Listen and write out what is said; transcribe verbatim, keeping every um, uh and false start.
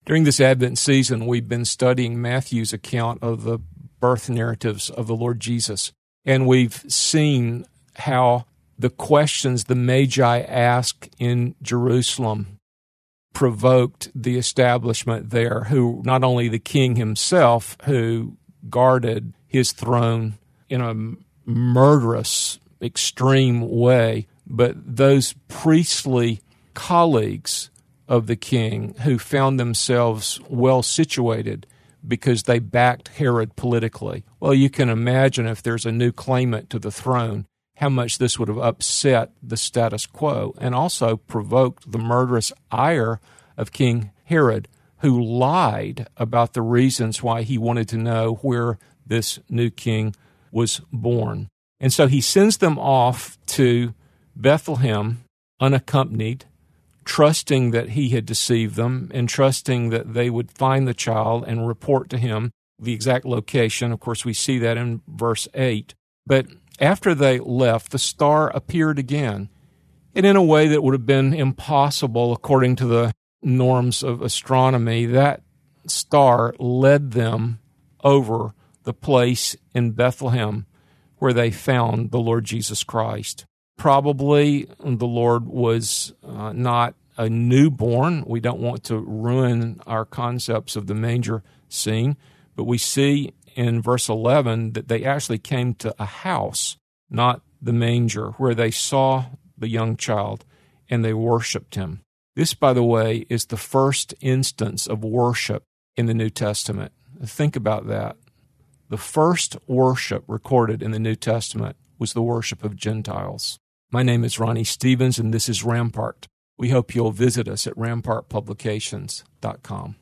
During this Advent season, we've been studying Matthew's account of the birth narratives of the Lord Jesus, and we've seen how the questions the Magi asked in Jerusalem provoked the establishment there, who not only the king himself, who guarded his throne in a murderous, extreme way, but those priestly colleagues of the king who found themselves well situated because they backed Herod politically. Well, you can imagine if there's a new claimant to the throne, how much this would have upset the status quo and also provoked the murderous ire of King Herod, who lied about the reasons why he wanted to know where this new king was born. And so he sends them off to Bethlehem unaccompanied, trusting that he had deceived them and trusting that they would find the child and report to him the exact location. Of course, we see that in verse eight. But after they left, the star appeared again, and in a way that would have been impossible according to the norms of astronomy. That star led them over the place in Bethlehem where they found the Lord Jesus Christ. Probably the Lord was uh, not a newborn. We don't want to ruin our concepts of the manger scene, but we see in verse eleven that they actually came to a house, not the manger, where they saw the young child and they worshiped him. This, by the way, is the first instance of worship in the New Testament. Think about that. The first worship recorded in the New Testament was the worship of Gentiles. My name is Ronnie Stevens, and this is Rampart. We hope you'll visit us at rampart publications dot com.